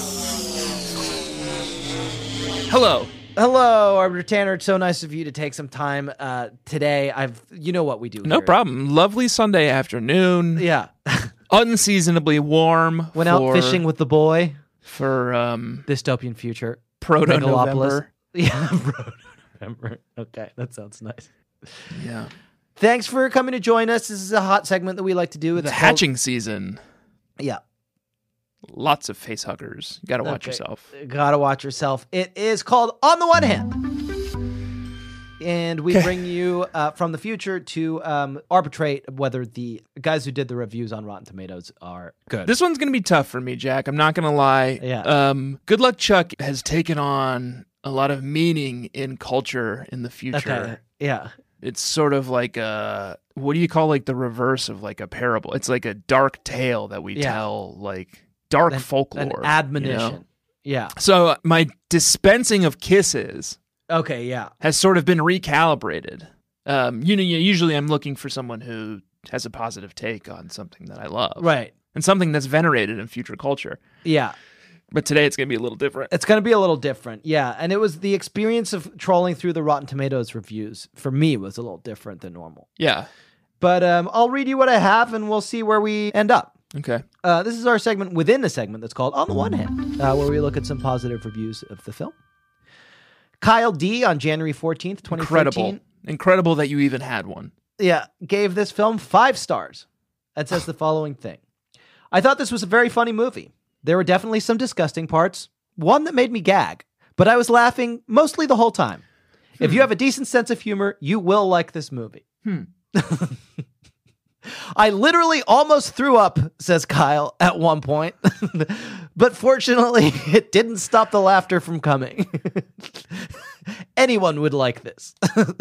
Hello, Arbiter Tanner. It's so nice of you to take some time today. You know what we do.
No problem. Lovely Sunday afternoon.
Yeah.
Unseasonably warm.
Went out fishing with the boy.
For
dystopian future.
Proto-November.
Yeah, Proto-November. Okay, that sounds nice.
Yeah.
Thanks for coming to join us. This is a hot segment that we like to do. It's
hatching season.
Yeah.
Lots of face huggers. You gotta watch yourself.
Gotta watch yourself. It is called On the One Hand. And we bring you from the future to arbitrate whether the guys who did the reviews on Rotten Tomatoes are good.
This one's gonna be tough for me, Jack. I'm not gonna lie.
Yeah.
Good Luck Chuck has taken on a lot of meaning in culture in the future.
Okay. Yeah.
It's sort of like what do you call the reverse of a parable? It's like a dark tale that we tell, dark folklore.
An admonition. Yeah.
So my dispensing of kisses
okay, yeah,
has sort of been recalibrated. Usually I'm looking for someone who has a positive take on something that I love.
Right.
And something that's venerated in future culture.
Yeah.
But today it's going to be a little different.
It's going to be a little different, yeah. And it was the experience of trolling through the Rotten Tomatoes reviews, for me, was a little different than normal.
Yeah.
But I'll read you what I have, and we'll see where we end up.
Okay.
This is our segment within the segment that's called On the One Hand, where we look at some positive reviews of the film. Kyle D. on January 14th, 2013.
Incredible that you even had one.
Yeah. Gave this film 5 stars and says the following thing. I thought this was a very funny movie. There were definitely some disgusting parts, one that made me gag, but I was laughing mostly the whole time. If you have a decent sense of humor, you will like this movie. I literally almost threw up, says Kyle, at one point. But fortunately, it didn't stop the laughter from coming. Anyone would like this.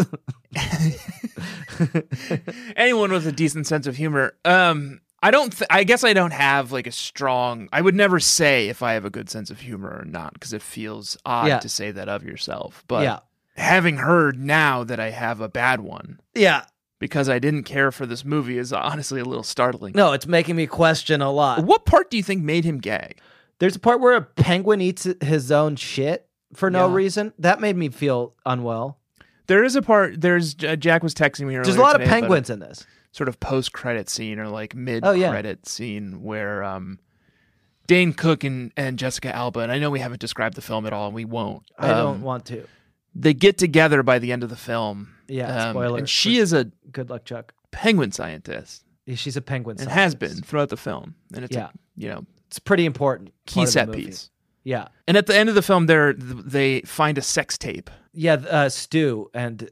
Anyone with a decent sense of humor. I guess I don't have a strong... I would never say if I have a good sense of humor or not, because it feels odd to say that of yourself. But having heard now that I have a bad one...
Yeah.
Because I didn't care for this movie is honestly a little startling.
No, it's making me question a lot.
What part do you think made him gay?
There's a part where a penguin eats his own shit for no reason. That made me feel unwell.
There is a part... Jack was texting me earlier.
There's a lot of penguins in this.
Sort of post-credit scene or mid-credit scene where Dane Cook and Jessica Alba, and I know we haven't described the film at all, and we won't.
I don't want to.
They get together by the end of the film.
Yeah, spoiler.
And she is a
Good Luck Chuck
penguin scientist.
Yeah, she's a penguin scientist.
And has been throughout the film. And it's
it's pretty important.
Key set piece.
Yeah.
And at the end of the film, they find a sex tape.
Yeah, Stu and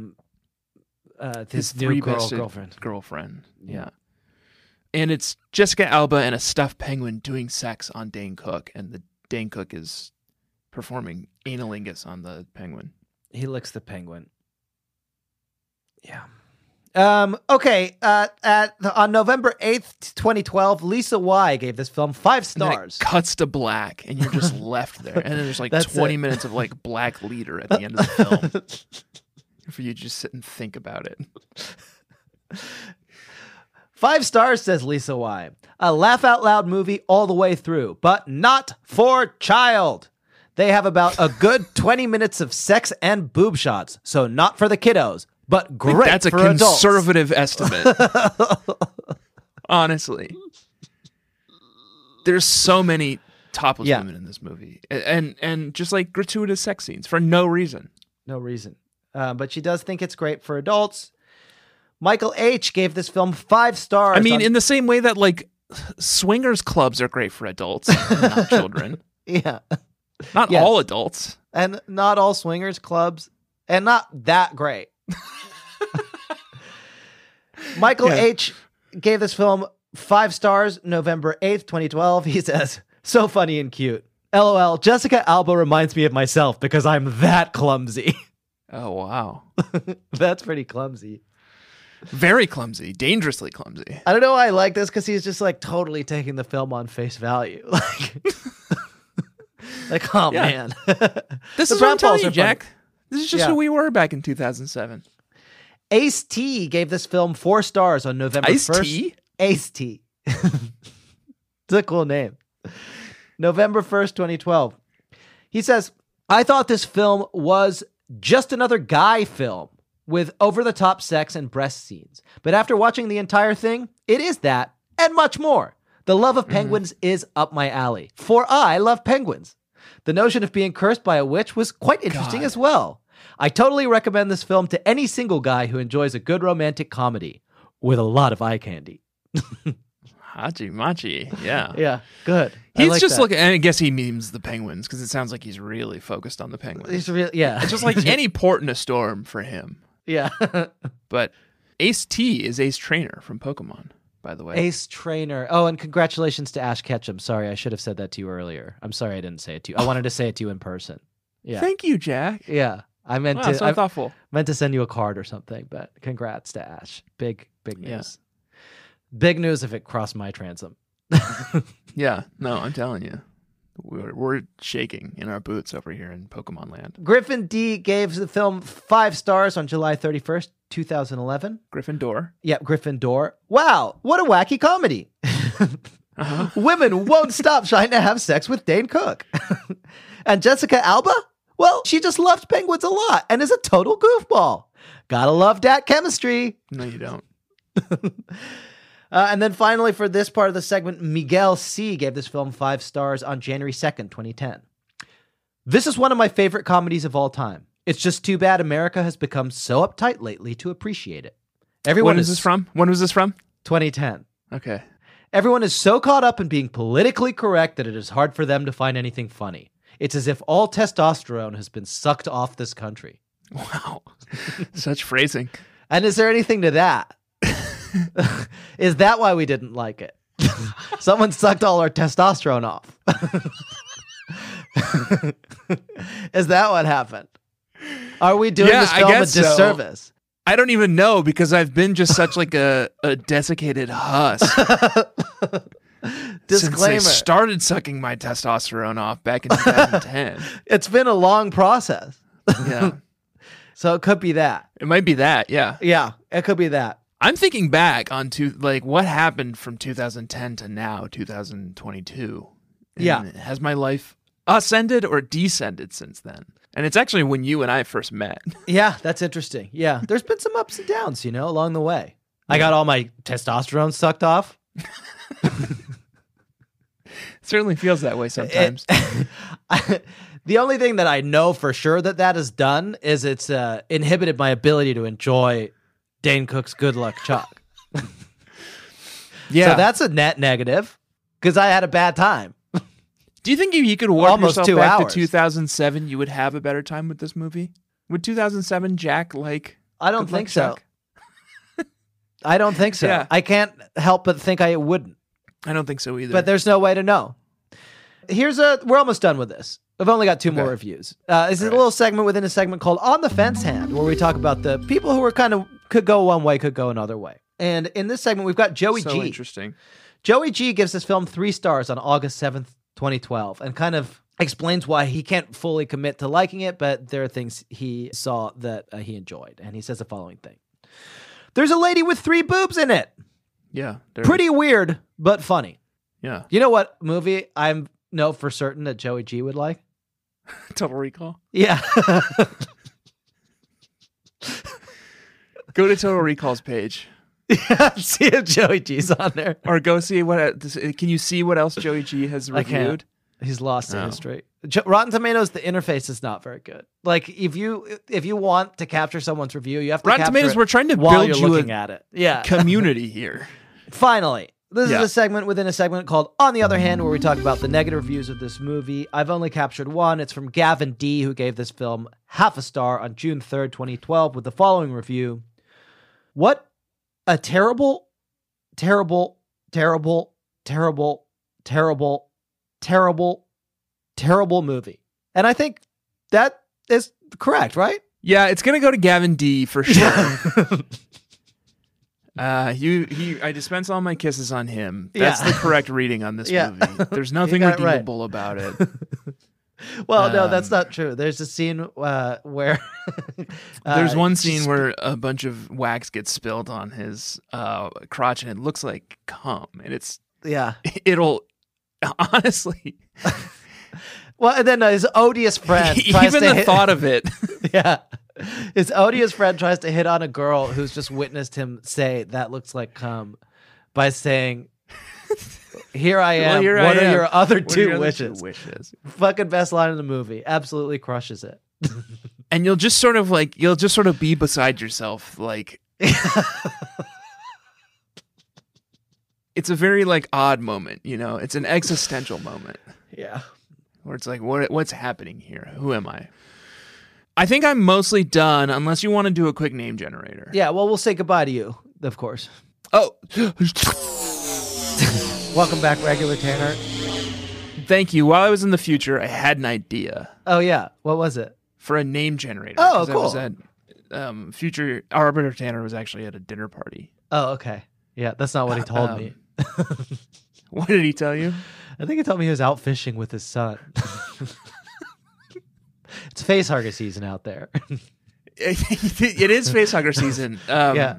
his new
girlfriend. Yeah. And it's Jessica Alba and a stuffed penguin doing sex on Dane Cook, and the Dane Cook is performing analingus on the penguin.
He licks the penguin. Yeah. Okay. On November 8th, 2012, Lisa Y gave this film 5 stars.
And it cuts to black, and you're just left there. And then there's 20 minutes of black leader at the end of the film. For you to just sit and think about it.
5 stars, says Lisa Y. A laugh out loud movie all the way through, but not for child. They have about a good 20 minutes of sex and boob shots, so not for the kiddos, but great
That's
for
a
adults.
conservative estimate. Honestly. There's so many topless women in this movie, and just like gratuitous sex scenes for no reason.
No reason. But she does think it's great for adults. Michael H. gave this film 5 stars.
I mean, in the same way that like swingers clubs are great for adults, not children.
Yeah.
Not all adults.
And not all swingers clubs. And not that great. Michael H. gave this film 5 stars, November 8th, 2012. He says, so funny and cute. LOL, Jessica Alba reminds me of myself because I'm that clumsy.
Oh, wow.
That's pretty clumsy.
Very clumsy. Dangerously clumsy.
I don't know why I like this because he's just like totally taking the film on face value. Like oh, man.
This is what I'm telling you, Jack. This is just who we were back in 2007.
Ace-T gave this film 4 stars on November 1st.
Ice-T?
Ace-T. It's a cool name. November 1st, 2012. He says, I thought this film was just another guy film with over-the-top sex and breast scenes. But after watching the entire thing, it is that and much more. The love of penguins is up my alley, for I love penguins. The notion of being cursed by a witch was quite interesting as well. I totally recommend this film to any single guy who enjoys a good romantic comedy with a lot of eye candy.
Hachi Machi, yeah.
Yeah, good.
He's just looking, and I guess he memes the penguins because it sounds like he's really focused on the penguins.
He's really, yeah.
It's just like any port in a storm for him.
Yeah.
But Ace-T is Ace Trainer from Pokemon, by the way.
Ace Trainer. Oh, and congratulations to Ash Ketchum. Sorry, I should have said that to you earlier. I'm sorry I didn't say it to you. I wanted to say it to you in person. Yeah.
Thank you, Jack.
Yeah. I meant
so thoughtful.
Meant to send you a card or something, but congrats to Ash. Big news. Yeah. Big news if it crossed my transom.
Yeah, no, I'm telling you. We're shaking in our boots over here in Pokemon Land.
Griffin D gave the film 5 stars on July 31st, 2011.
Gryffindor.
Yeah, Gryffindor. Wow, what a wacky comedy. Women won't stop trying to have sex with Dane Cook. And Jessica Alba? Well, she just loves penguins a lot and is a total goofball. Gotta love that chemistry.
No, you don't.
And then finally, for this part of the segment, Miguel C. gave this film 5 stars on January 2nd, 2010. This is one of my favorite comedies of all time. It's just too bad America has become so uptight lately to appreciate it.
When was this from?
2010.
Okay.
Everyone is so caught up in being politically correct that it is hard for them to find anything funny. It's as if all testosterone has been sucked off this country.
Wow. Such phrasing.
And is there anything to that? Is that why we didn't like it? Someone sucked all our testosterone off. Is that what happened? Are we doing this film a disservice?
So. I don't even know because I've been just such like a desiccated husk.
Disclaimer.
Since I started sucking my testosterone off back in 2010.
It's been a long process.
Yeah.
So it could be that.
It might be that, yeah.
Yeah, it could be that.
I'm thinking back on what happened from 2010 to now, 2022.
Yeah.
Has my life ascended or descended since then? And it's actually when you and I first met.
Yeah, that's interesting. Yeah, there's been some ups and downs, along the way. I got all my testosterone sucked off.
Certainly feels that way sometimes.
The only thing that I know for sure that has done is it's inhibited my ability to enjoy Dane Cook's Good Luck Chuck.
Yeah.
So that's a net negative because I had a bad time.
Do you think if you could warp
Almost
yourself
2
back
hours.
to 2007, you would have a better time with this movie? Would 2007 Jack like
I don't
Good Luck
think so.
Chuck?
I don't think so.
Yeah.
I can't help but think I wouldn't.
I don't think so either.
But there's no way to know. We're almost done with this. I've only got 2 more reviews. This is a little segment within a segment called On the Fence Hand, where we talk about the people who are could go one way, could go another way. And in this segment, we've got Joey G.
So interesting.
Joey G gives this film 3 stars on August 7th, 2012, and kind of explains why he can't fully commit to liking it, but there are things he saw that he enjoyed. And he says the following thing. There's a lady with 3 boobs in it.
Yeah.
Pretty weird, but funny.
Yeah.
You know what movie I know for certain that Joey G would like?
Total Recall?
Yeah.
Go to Total Recall's page.
Yeah, see if Joey G's on there.
Or go see can you see what else Joey G has reviewed?
He's lost to history. Rotten Tomatoes, the interface is not very good. Like if you want to capture someone's review, you have to
Rotten
capture
Tomatoes,
it
we're trying to
while
build
you're
you
looking at it. Yeah.
community here.
Finally, this
Yeah.
is a segment within a segment called On the Other Hand, where we talk about the negative reviews of this movie. I've only captured one. It's from Gavin D, who gave this film half a star on June 3rd, 2012, with the following review. What a terrible, terrible, terrible, terrible, terrible, terrible, terrible movie. And I think that is correct, right?
Yeah, it's gonna go to Gavin D for sure. I dispense all my kisses on him. That's the correct reading on this movie. There's nothing redeemable about it.
Well, no, that's not true. There's a scene where
there's one scene where a bunch of wax gets spilled on his crotch, and it looks like cum, and it'll honestly.
Well, and then his odious friend tries
even
to
the thought of it.
Yeah. His odious friend tries to hit on a girl who's just witnessed him say that looks like cum by saying, here I am. What are your other two wishes? Fucking best line in the movie. Absolutely crushes it.
And you'll just sort of be beside yourself. Like, it's a very like odd moment, you know, it's an existential moment.
Yeah.
Where it's like, what's happening here? Who am I? I think I'm mostly done, unless you want to do a quick name generator.
Yeah, well, we'll say goodbye to you, of course.
Oh.
Welcome back, regular Tanner.
Thank you. While I was in the future, I had an idea.
Oh, yeah. What was it?
For a name generator.
Oh, cool.
I was at, future Arbiter Tanner was actually at a dinner party.
Oh, okay. Yeah, that's not what he told me.
What did he tell you?
I think he told me he was out fishing with his son. It's facehugger season out there.
It is facehugger season.
Yeah.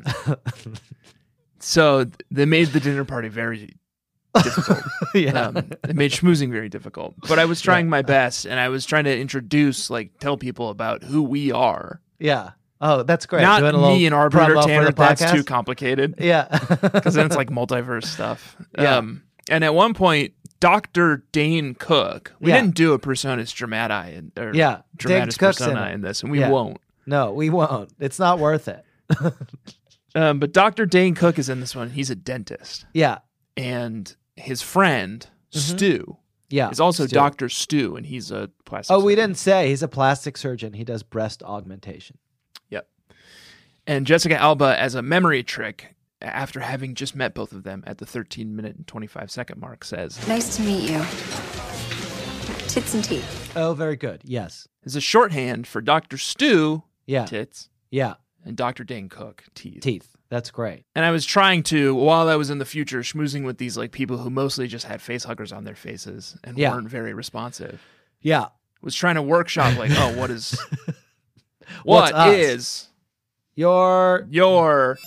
So they made the dinner party very difficult.
Yeah.
It made schmoozing very difficult. But I was trying my best, and I was trying to introduce, like, tell people about who we are.
Yeah. Oh, that's great.
Not
Doing a
me and Arbiter
promo for
Tanner.
the
That's
podcast?
too complicated.
Yeah.
Because then it's like multiverse stuff.
Yeah.
And at one point, Dr. Dane Cook, we
Yeah.
didn't do a personatus dramati
Yeah.
dramatis
Cook's in
persona
it.
in this, and we
Yeah.
won't.
No, we won't. It's not worth it.
But Dr. Dane Cook is in this one. He's a dentist.
Yeah.
And his friend, Stu,
Yeah.
is also
Stu.
Dr. Stu, and he's a plastic
Oh, we
surgeon.
didn't say. He's a plastic surgeon. He does breast augmentation.
Yep. And Jessica Alba as a memory trick, after having just met both of them at the 13-minute and 25-second mark, says,
Nice to meet you. Tits and teeth.
Oh, very good. Yes.
is a shorthand for Dr. Stu,
Yeah.
tits,
Yeah.
and Dr. Dane Cook, teeth.
Teeth. That's great.
And I was trying to, while I was in the future, schmoozing with these like people who mostly just had face huggers on their faces and
Yeah.
weren't very responsive.
Yeah.
Was trying to workshop like, oh, what is
What's
what
us?
is
Your
your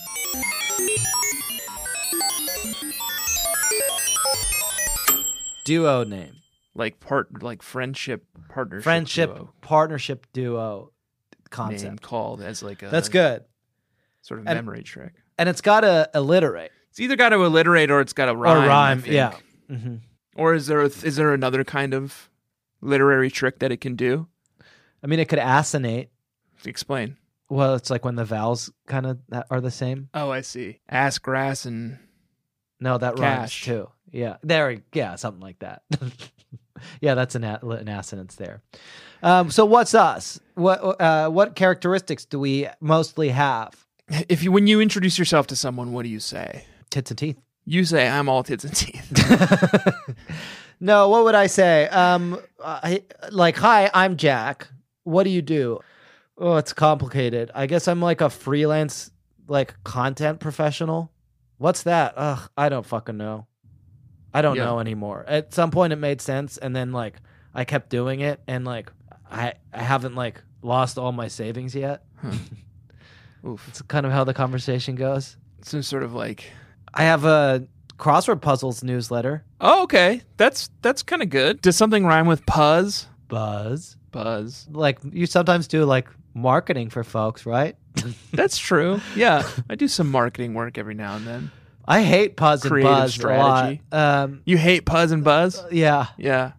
duo name.
like friendship partnership
Friendship
duo
partnership duo
name
concept.
called as like a
That's good.
sort of
And-
memory trick.
And it's got to alliterate.
It's either got to alliterate or it's got to rhyme.
Or rhyme.
I think.
Yeah. Mm-hmm.
Or is there another kind of literary trick that it can do?
I mean, it could assonate.
Explain.
Well, it's like when the vowels kind of are the same.
Oh, I see. Ass, grass, and
No, that rhymes
Cash.
too. Yeah. Yeah, something like that. Yeah, that's an assonance there. So what's us? What characteristics do we mostly have?
when you introduce yourself to someone, what do you say?
Tits and teeth.
You say, I'm all tits and teeth.
No, what would I say? Hi, I'm Jack. What do you do? Oh, it's complicated. I guess I'm like a freelance, like content professional. What's that? Ugh, I don't fucking know. I don't know anymore. At some point it made sense, and then like I kept doing it, and like I haven't like lost all my savings yet.
Oof.
It's kind of how the conversation goes.
So sort of like,
I have a crossword puzzles newsletter.
oh, okay. That's kind of good. Does something rhyme with puzz?
Buzz.
Like
You sometimes do like marketing for folks, right?
that's true. Yeah. I do some marketing work every now and then.
I hate Puzz and
creative
Buzz
strategy.
a lot.
You hate Puzz and Buzz?
Yeah.
Yeah.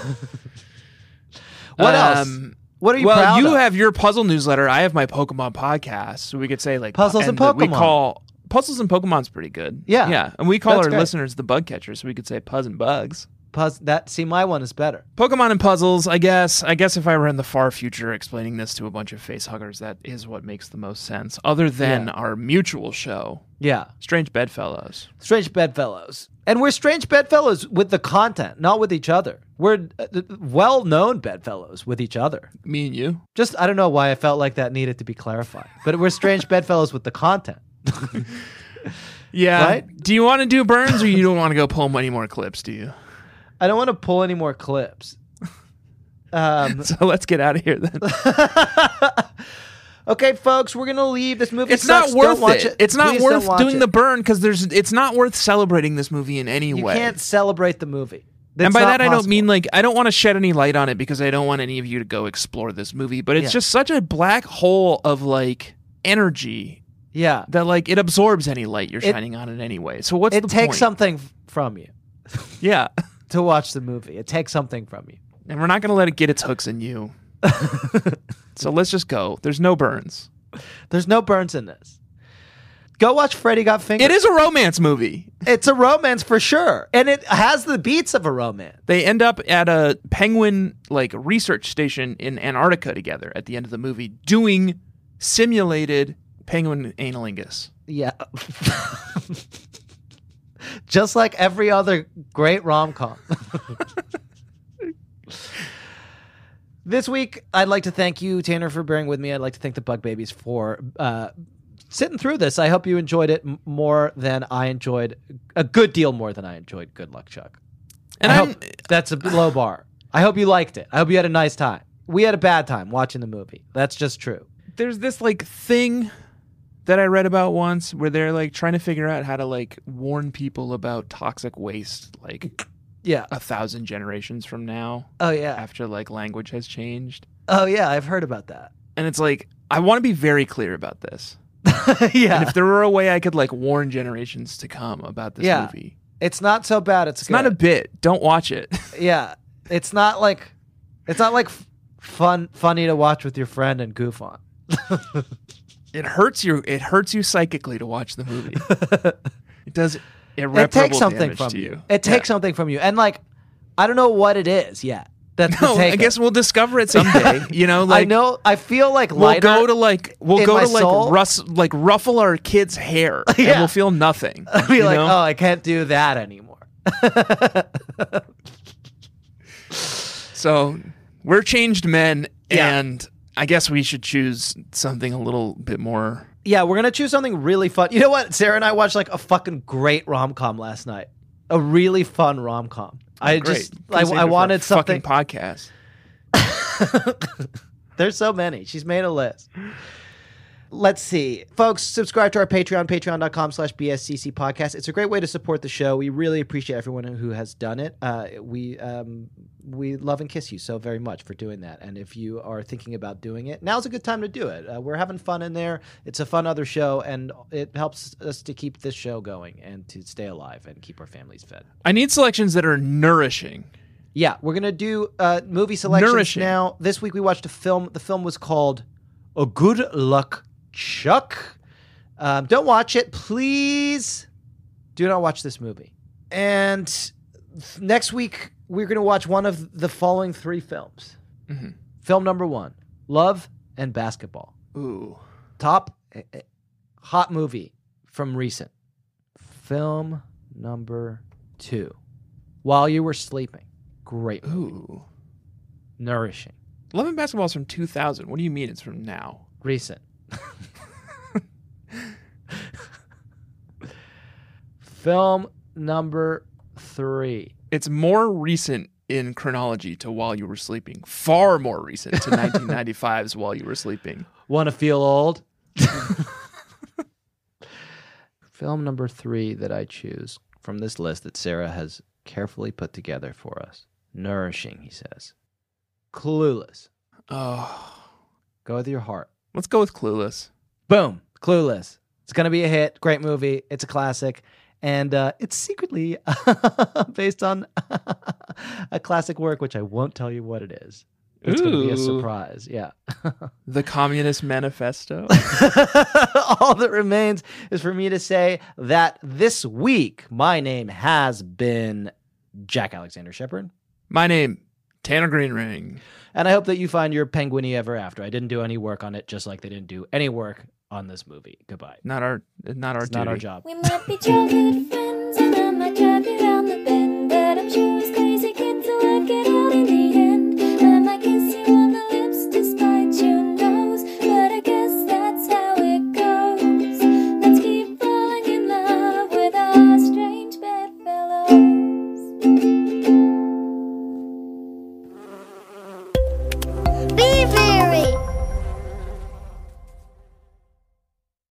What else? What are you
well,
proud
you
of?
have your puzzle newsletter. I have my Pokemon podcast. So we could say like
Puzzles and
We
Pokemon.
call Puzzles and Pokemon's pretty good.
Yeah.
Yeah. And we call
That's
our
great.
listeners the bug catchers. So we could say Puzz and Bugs.
My one is better.
Pokemon and puzzles, I guess if I were in the far future explaining this to a bunch of face huggers, that is what makes the most sense. Other than our mutual show,
Yeah.
Strange Bedfellows.
Strange Bedfellows. And we're strange bedfellows with the content, not with each other. We're well-known bedfellows with each other.
Me and you.
Just, I don't know why I felt like that needed to be clarified. But we're strange bedfellows with the content.
Yeah.
Right?
Do you want to do burns or you don't want to go pull any more clips, do you?
I don't want to pull any more clips.
So let's get out of here then.
Okay, folks, we're going to leave. This movie
It's
sucks.
not worth
Don't watch
it. It's not
Please
worth
don't watch
doing
it.
the burn because it's not worth celebrating this movie in any
You
way.
can't celebrate the movie.
And
That's
by
not
that, I don't
possible.
mean like I don't want to shed any light on it because I don't want any of you to go explore this movie. But it's just such a black hole of like energy
Yeah.
that like it absorbs any light you're shining on it anyway. So what's the
It takes
point?
something from you
Yeah.
to watch the movie. It takes something from you.
And we're not going to let it get its hooks in you. So let's just go. There's no burns.
There's no burns in this. Go watch Freddy Got Fingered.
It is a romance movie.
It's a romance for sure. And it has the beats of a romance.
They end up at a penguin like research station in Antarctica together at the end of the movie doing simulated penguin analingus.
Yeah. Just like every other great rom-com. This week, I'd like to thank you, Tanner, for bearing with me. I'd like to thank the Bug Babies for sitting through this. I hope you enjoyed it more than I enjoyed, a good deal more than I enjoyed Good Luck, Chuck.
And
I hope that's a low bar. I hope you liked it. I hope you had a nice time. We had a bad time watching the movie. That's just true.
There's this like thing that I read about once where they're like trying to figure out how to like warn people about toxic waste like 1,000 generations from now.
Oh, yeah.
After like language has changed.
Oh, yeah. I've heard about that.
And it's like, I want to be very clear about this.
Yeah.
And if there were a way I could like warn generations to come about this movie.
It's not so bad. It's
not a bit. Don't watch it.
Yeah. It's not like funny to watch with your friend and goof on.
It hurts you psychically to watch the movie. It does irreparable
It takes something
damage
from
to
you. It takes something from you. And like, I don't know what it is yet. That's
No,
the
I guess we'll discover it someday. You know, like
I know. I feel like
we'll
lighter
go to like
in my soul.
ruffle our kids' hair, and
Yeah.
we'll feel nothing.
I'll be
you
like,
know?
oh, I can't do that anymore.
So we're changed men,
Yeah.
and I guess we should choose something a little bit more.
Yeah, we're gonna choose something really fun. You know what? Sarah and I watched like a fucking great rom-com last night. A really fun rom-com. I
Great.
wanted something.
Fucking podcast.
There's so many. She's made a list. Let's see. Folks, subscribe to our Patreon, patreon.com/BSCC podcast. It's a great way to support the show. We really appreciate everyone who has done it. We love and kiss you so very much for doing that. And if you are thinking about doing it, now's a good time to do it. We're having fun in there. It's a fun other show, and it helps us to keep this show going and to stay alive and keep our families fed.
I need selections that are nourishing.
Yeah, we're going to do movie selections
Nourishing.
now. This week we watched a film. The film was called A Good Luck Chuck. Don't watch it. Please do not watch this movie. And next week we're going to watch one of the following three films.
Mm-hmm.
Film number 1, Love and Basketball.
Ooh.
Top hot movie from recent. Film number 2, While You Were Sleeping. Great movie.
Ooh.
Nourishing.
Love and Basketball is from 2000. What do you mean it's from now?
Recent. Film number 3.
It's more recent in chronology to While You Were Sleeping. Far more recent to 1995's While You Were Sleeping.
Want to feel old? Film number 3 that I choose from this list that Sarah has carefully put together for us. Nourishing, he says. Clueless.
Oh.
Go with your heart.
Let's go with Clueless.
Boom. Clueless. It's going to be a hit. Great movie. It's a classic. And it's secretly based on a classic work, which I won't tell you what it is. It's going to be a surprise. Yeah.
The Communist Manifesto.
All that remains is for me to say that this week, my name has been Jack Alexander Shepard.
My name, Tanner Greenring.
And I hope that you find your penguiny ever after. I didn't do any work on it, just like they didn't do any work on this movie. Goodbye.
Not our
It's not our job.
We might be childhood friends and I might drive you